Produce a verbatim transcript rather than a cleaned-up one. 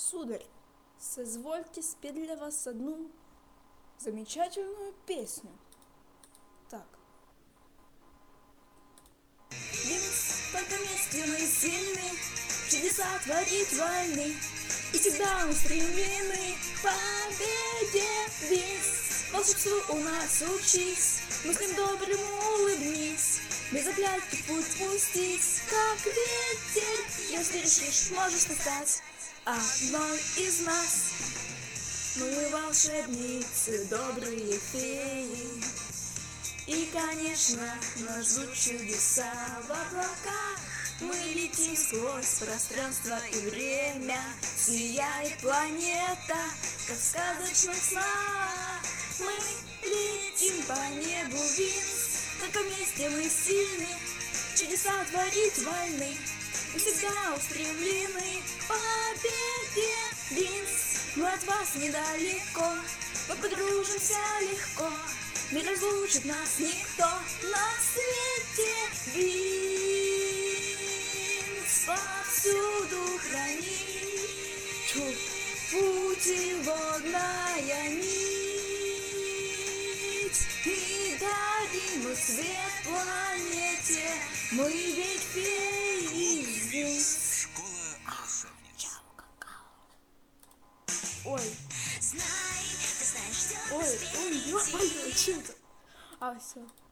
Сударь, соизвольте спеть для вас одну замечательную песню. Так. Винс, только вместе мы сильны, чудеса творить войны, и всегда устремлены к победе. Винс, волшебству у нас учись, мыслям добрым улыбнись, без оглядки путь пустись, как ветер. Если решишь, можешь ты стать одной из нас. Мы волшебницы, добрые феи, и, конечно, нас ждут чудеса в облаках. Мы летим сквозь пространство и время, сияет планета, как в сказочных снах. Мы летим по небу, Винс, только вместе мы сильны, чудеса творить войны, мы всегда устремлены к победе. Винс, мы от вас недалеко, мы подружимся легко, не разлучит нас никто на свете. Винс повсюду хранит путь его водная нить, и дарим мы свет планете, мы ведь феи. Винс. Ой. Ой, ой, ё-моё, что это? А, все.